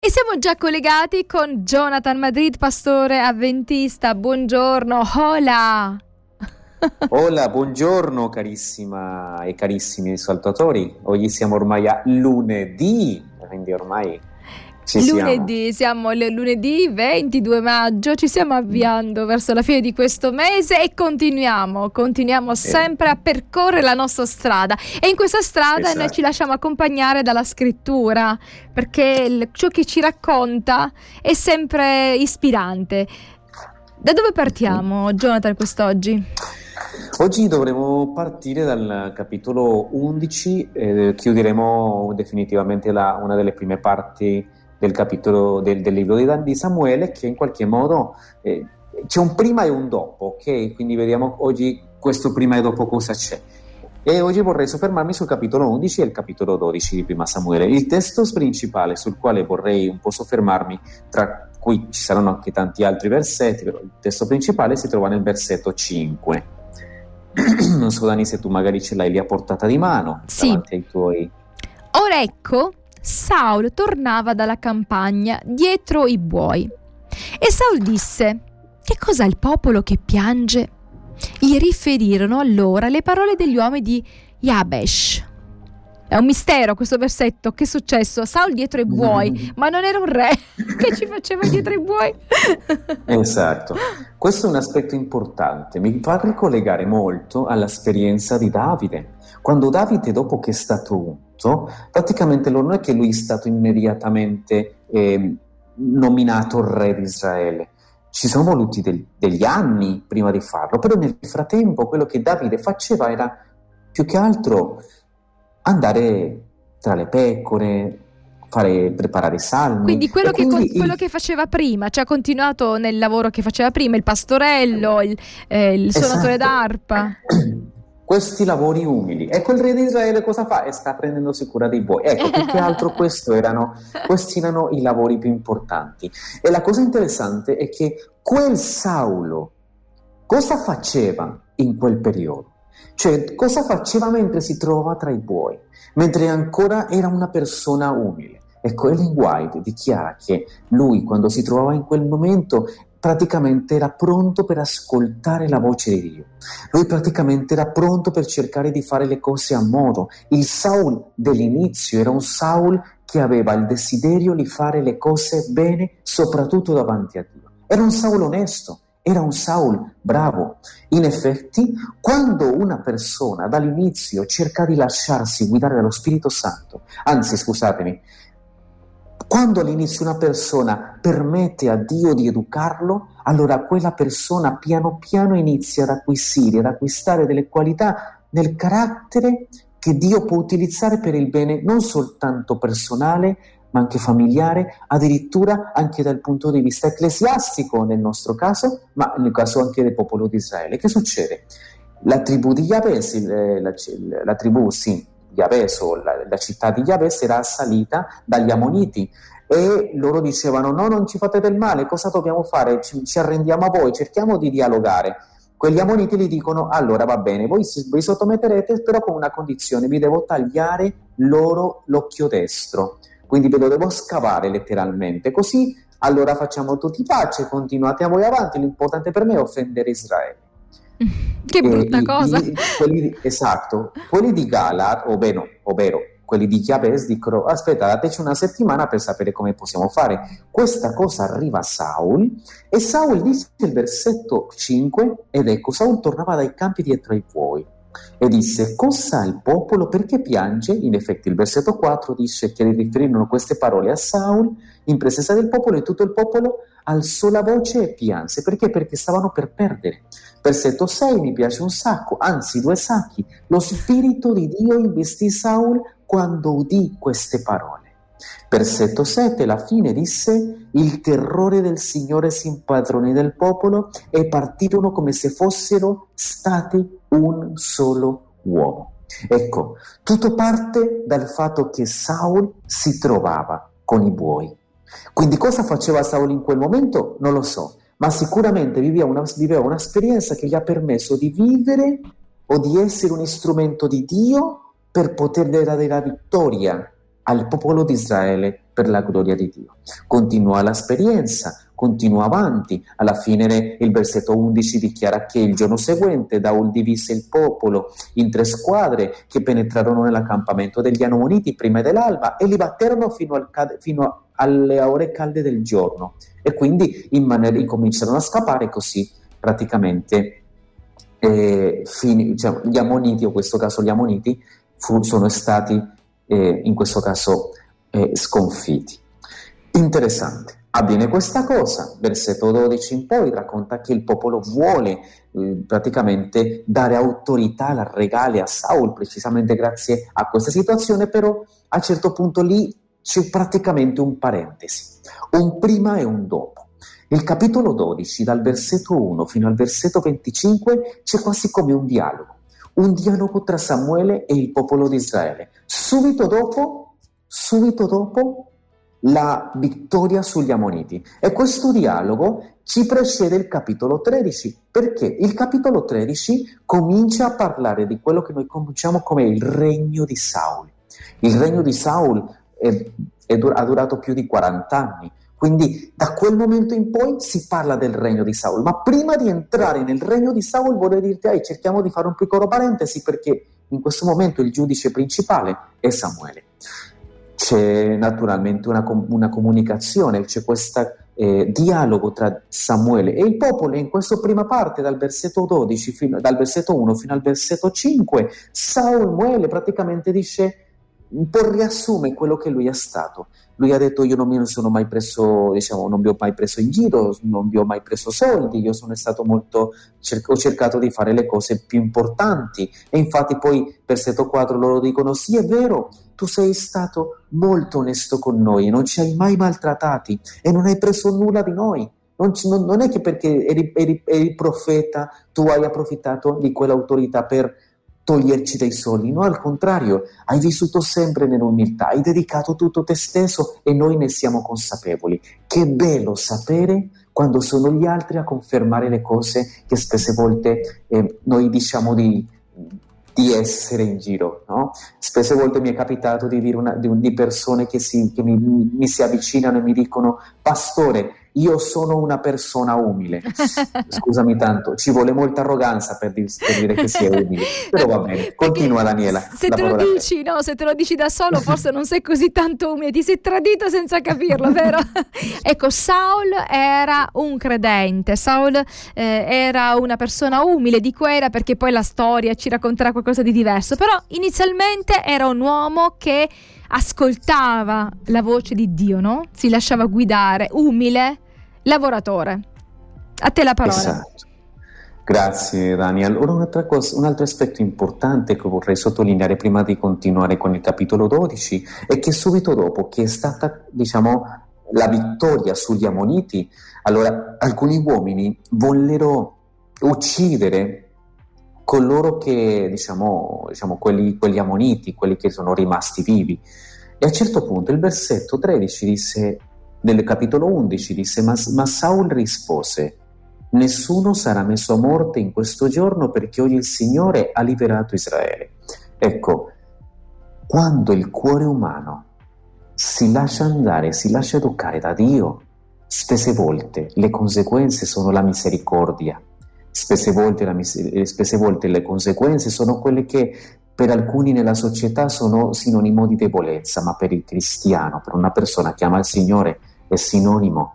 E siamo già collegati con Jonathan Madrid, pastore avventista. Buongiorno, hola! Hola, buongiorno carissima e carissimi ascoltatori. Oggi siamo ormai a lunedì, quindi ormai ci Siamo il lunedì 22 maggio, ci stiamo avviando verso la fine di questo mese e continuiamo sempre a percorrere la nostra strada, e in questa strada noi ci lasciamo accompagnare dalla scrittura, perché ciò che ci racconta è sempre ispirante. Da dove partiamo, Jonathan, quest'oggi? Oggi dovremo partire dal capitolo 11, chiuderemo definitivamente una delle prime parti del capitolo del libro di Samuele, che in qualche modo c'è un prima e un dopo, ok? Quindi vediamo oggi questo prima e dopo cosa c'è. E oggi vorrei soffermarmi sul capitolo 11 e il capitolo 12 di prima Samuele. Il testo principale sul quale vorrei un po' soffermarmi, tra cui ci saranno anche tanti altri versetti, però il testo principale si trova nel versetto 5. Non so, Dani, se tu magari ce l'hai lì a portata di mano, sì, davanti ai tuoi. Ora ecco, Saul tornava dalla campagna dietro i buoi. E Saul disse: «Che cos'ha il popolo che piange?» Gli riferirono allora le parole degli uomini di Jabesh. È un mistero questo versetto. Che è successo? Saul dietro i buoi, ma non era un re che ci faceva dietro i buoi? Esatto. Questo è un aspetto importante, mi fa ricollegare molto all'esperienza di Davide. Quando Davide, dopo che è stato unto, praticamente non è che lui è stato immediatamente nominato re di Israele. Ci sono voluti degli anni prima di farlo, però nel frattempo quello che Davide faceva era più che altro andare tra le pecore, preparare i salmi. Quindi quello che faceva prima, cioè ha continuato nel lavoro che faceva prima, il pastorello, il suonatore d'arpa. Questi lavori umili. E quel re di Israele cosa fa? E sta prendendosi cura dei buoi. Ecco, più che altro questi erano i lavori più importanti. E la cosa interessante è che quel Saulo cosa faceva in quel periodo? Cioè, cosa faceva mentre si trovava tra i buoi? Mentre ancora era una persona umile. Ecco, Ellen White dichiara che lui, quando si trovava in quel momento, praticamente era pronto per ascoltare la voce di Dio. Lui praticamente era pronto per cercare di fare le cose a modo. Il Saul dell'inizio era un Saul che aveva il desiderio di fare le cose bene, soprattutto davanti a Dio. Era un Saul onesto. Era un Saul bravo. In effetti, quando una persona dall'inizio cerca di lasciarsi guidare dallo Spirito Santo, quando all'inizio una persona permette a Dio di educarlo, allora quella persona piano piano inizia ad acquistare delle qualità nel carattere che Dio può utilizzare per il bene non soltanto personale, ma anche familiare, addirittura anche dal punto di vista ecclesiastico nel nostro caso, ma nel caso anche del popolo di Israele. Che succede? La tribù di Jabes, la città di Jabes era assalita dagli Ammoniti, e loro dicevano: no, non ci fate del male, cosa dobbiamo fare? Ci arrendiamo a voi, cerchiamo di dialogare. Quegli Ammoniti gli dicono: allora va bene, voi vi sottometterete, però con una condizione: vi devo tagliare loro l'occhio destro. Quindi ve lo devo scavare letteralmente, così allora facciamo tutti pace, continuate a voi avanti, l'importante per me è offendere Israele. Che brutta cosa. Quelli di Gala, ovvero quelli di Jabes, dicono: aspetta, dateci una settimana per sapere come possiamo fare. Questa cosa arriva a Saul, e Saul dice il versetto 5, ed ecco, Saul tornava dai campi dietro ai buoi e disse: cosa il popolo, perché piange? In effetti il versetto 4 dice che riferirono queste parole a Saul in presenza del popolo, e tutto il popolo alzò la voce e pianse. Perché? Perché stavano per perdere. Versetto 6 mi piace un sacco, anzi 2 sacchi. Lo spirito di Dio investì Saul quando udì queste parole. Versetto 7, alla fine disse: il terrore del Signore si impadronì del popolo, e partirono come se fossero stati un solo uomo. Ecco, tutto parte dal fatto che Saul si trovava con i buoi. Quindi cosa faceva Saul in quel momento? Non lo so, ma sicuramente viveva un'esperienza che gli ha permesso di vivere o di essere un strumento di Dio per poter dare la vittoria al popolo di Israele per la gloria di Dio. Continua l'esperienza, continua avanti. Alla fine il versetto 11 dichiara che il giorno seguente Daul divise il popolo in 3 squadre che penetrarono nell'accampamento degli Ammoniti prima dell'alba e li batterono fino alle ore calde del giorno, e quindi incominciarono a scappare. Così praticamente gli Ammoniti, o in questo caso gli Ammoniti, sono stati in questo caso sconfitti. Interessante. Avviene questa cosa, versetto 12 in poi racconta che il popolo vuole praticamente dare autorità regale a Saul, precisamente grazie a questa situazione, però a un certo punto lì c'è praticamente un parentesi, un prima e un dopo. Il capitolo 12, dal versetto 1 fino al versetto 25, c'è quasi come un dialogo tra Samuele e il popolo di Israele. Subito dopo la vittoria sugli Ammoniti. E questo dialogo ci precede il capitolo 13, perché il capitolo 13 comincia a parlare di quello che noi conosciamo come il regno di Saul. Il regno di Saul ha durato più di 40 anni, quindi da quel momento in poi si parla del regno di Saul. Ma prima di entrare nel regno di Saul vorrei dirti, cerchiamo di fare un piccolo parentesi, perché in questo momento il giudice principale è Samuele. C'è naturalmente una comunicazione, c'è questo dialogo tra Samuele e il popolo. In questa prima parte, dal versetto 1 fino al versetto 5, Samuele praticamente dice, un po' riassume quello che lui è stato. Lui ha detto: io non mi sono mai preso, non vi ho mai preso in giro, non vi ho mai preso soldi, io sono stato ho cercato di fare le cose più importanti. E infatti poi versetto 4 loro dicono: sì, è vero, tu sei stato molto onesto con noi, non ci hai mai maltrattati e non hai preso nulla di noi. Non è che perché eri profeta tu hai approfittato di quell'autorità per toglierci dei soldi, no, al contrario, hai vissuto sempre nell'umiltà, hai dedicato tutto te stesso e noi ne siamo consapevoli. Che bello sapere quando sono gli altri a confermare le cose che spesse volte noi diciamo di essere in giro, no? Spesse volte mi è capitato di dire di persone che mi si avvicinano e mi dicono: pastore, io sono una persona umile. Scusami tanto, ci vuole molta arroganza per dire che si è umile, però va bene, continua Daniela. Se te lo dici da solo forse non sei così tanto umile, ti sei tradito senza capirlo, vero? Ecco, Saul era un credente, Saul era una persona umile, dico era perché poi la storia ci racconterà qualcosa di diverso, però inizialmente era un uomo che ascoltava la voce di Dio, no? Si lasciava guidare, umile, lavoratore. A te la parola. Esatto. Grazie Dani. Allora un altro aspetto importante che vorrei sottolineare prima di continuare con il capitolo 12 è che subito dopo che è stata, la vittoria sugli Ammoniti, allora alcuni uomini vollero uccidere coloro che, quegli Ammoniti, quelli che sono rimasti vivi. E a un certo punto il versetto 13 del capitolo 11 disse: ma Saul rispose: nessuno sarà messo a morte in questo giorno, perché oggi il Signore ha liberato Israele. Ecco, quando il cuore umano si lascia andare, si lascia toccare da Dio, spesse volte le conseguenze sono la misericordia. Spesse volte le conseguenze sono quelle che per alcuni nella società sono sinonimo di debolezza, ma per il cristiano, per una persona che ama il Signore, è sinonimo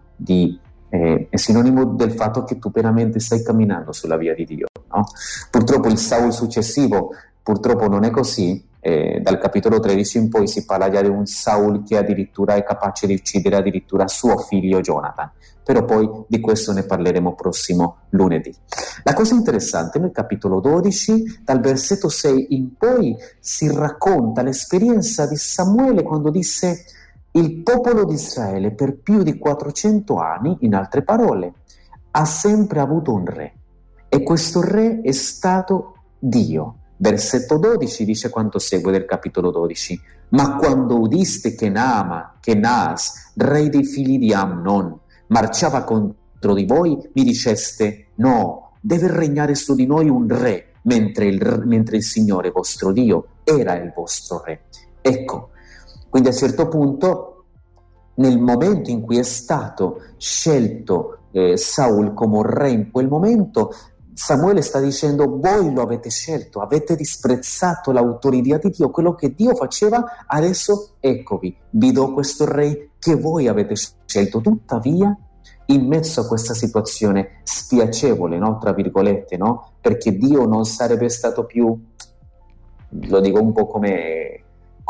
del fatto che tu veramente stai camminando sulla via di Dio, no? Purtroppo il Saul successivo non è così. Dal capitolo 13 in poi si parla già di un Saul che addirittura è capace di uccidere addirittura suo figlio Jonathan, però poi di questo ne parleremo prossimo lunedì. La cosa interessante nel capitolo 12, dal versetto 6 in poi, si racconta l'esperienza di Samuele quando disse: il popolo di Israele per più di 400 anni, in altre parole, ha sempre avuto un re, e questo re è stato Dio. Versetto 12 dice quanto segue del capitolo 12: ma quando udiste che Naas, re dei figli di Amnon, marciava contro di voi, vi diceste: no, deve regnare su di noi un re, mentre il Signore vostro Dio era il vostro re. Ecco, quindi a un certo punto nel momento in cui è stato scelto Saul come re, in quel momento Samuele sta dicendo: voi lo avete scelto, avete disprezzato l'autorità di Dio, quello che Dio faceva, adesso eccovi, vi do questo re che voi avete scelto. Tuttavia, in mezzo a questa situazione spiacevole, no? Tra virgolette, no? Perché Dio non sarebbe stato più, lo dico un po' come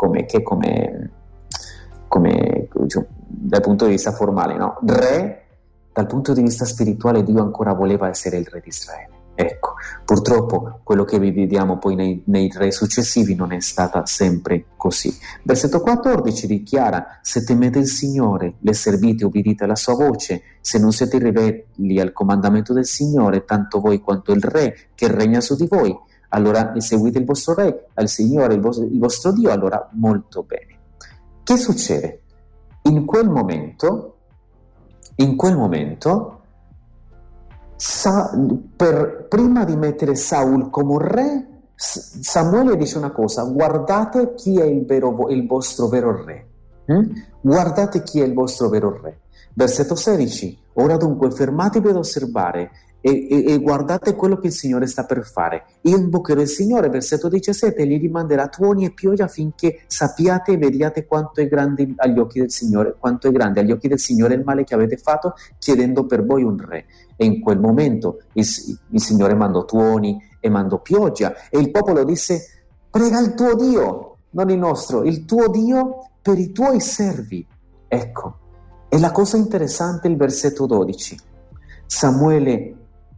dal punto di vista formale, no? Re, dal punto di vista spirituale Dio ancora voleva essere il re di Israele. Ecco, purtroppo quello che vediamo poi nei re successivi non è stata sempre così. Versetto 14 dichiara: se temete il Signore, le servite, ubbidite alla sua voce, se non siete ribelli al comandamento del Signore, tanto voi quanto il re che regna su di voi, allora seguite il vostro re, al Signore il vostro Dio, allora molto bene. Che succede? In quel momento prima di mettere Saul come re, Samuele dice una cosa: guardate chi è il vostro vero re. Guardate chi è il vostro vero re. Versetto 16: ora dunque fermatevi ad osservare e guardate quello che il Signore sta per fare. Io invocherò il Signore. Versetto 17: gli rimanderà tuoni e pioggia affinché sappiate e vediate quanto è grande agli occhi del Signore il male che avete fatto chiedendo per voi un re. E in quel momento il Signore mandò tuoni e mandò pioggia, e il popolo disse: prega il tuo Dio, non il nostro, il tuo Dio per i tuoi servi. Ecco, e la cosa interessante è il versetto 12. Samuele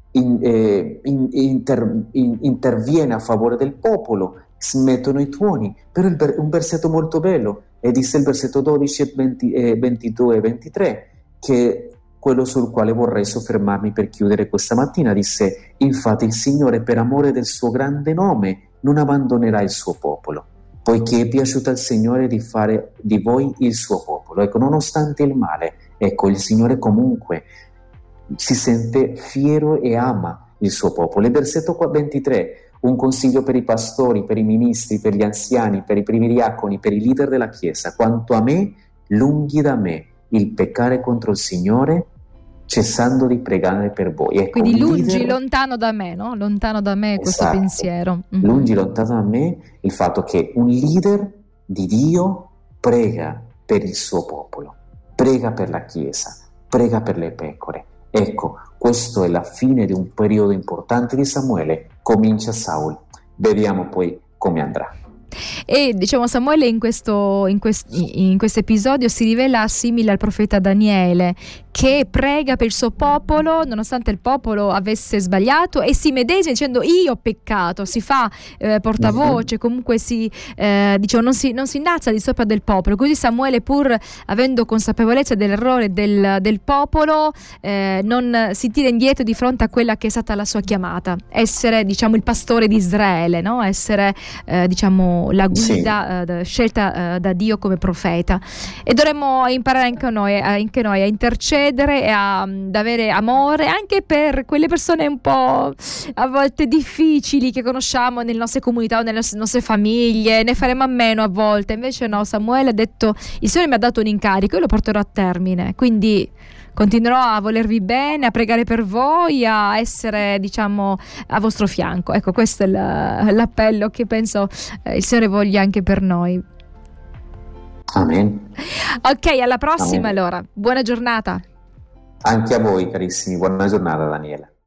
interviene a favore del popolo, smettono i tuoni, però un versetto molto bello, e disse il versetto 12 e 22 e 23, che quello sul quale vorrei soffermarmi per chiudere questa mattina. Disse: infatti il Signore, per amore del suo grande nome, non abbandonerà il suo popolo, poiché è piaciuto al Signore di fare di voi il suo popolo. Ecco, nonostante il male, ecco, il Signore comunque si sente fiero e ama il suo popolo. Il versetto 23, un consiglio per i pastori, per i ministri, per gli anziani, per i primi diaconi, per i leader della Chiesa: quanto a me, lunghi da me il peccare contro il Signore, cessando di pregare per voi. Ecco, quindi lungi, lontano da me, no? Lontano da me questo pensiero. Lungi, lontano da me il fatto che un leader di Dio prega per il suo popolo, prega per la Chiesa, prega per le pecore. Ecco, questo è la fine di un periodo importante di Samuele. Comincia Saul, vediamo poi come andrà. E diciamo Samuele in questo episodio si rivela simile al profeta Daniele, che prega per il suo popolo nonostante il popolo avesse sbagliato, e si medesima dicendo: io ho peccato, si fa portavoce, comunque non si innalza di sopra del popolo. Così Samuele, pur avendo consapevolezza dell'errore del popolo, non si tira indietro di fronte a quella che è stata la sua chiamata: essere, diciamo, il pastore di Israele, no? Essere la guida scelta da Dio come profeta. E dovremmo imparare anche noi a intercedere e ad avere amore anche per quelle persone un po' a volte difficili che conosciamo nelle nostre comunità o nelle nostre famiglie. Ne faremo a meno a volte, invece no, Samuele ha detto: il Signore mi ha dato un incarico, io lo porterò a termine, quindi continuerò a volervi bene, a pregare per voi, a essere, diciamo, a vostro fianco. Ecco, questo è l'appello che penso il Signore voglia anche per noi. Amen. Ok, alla prossima. Amen. Allora, buona giornata. Anche a voi carissimi, buona giornata Daniela.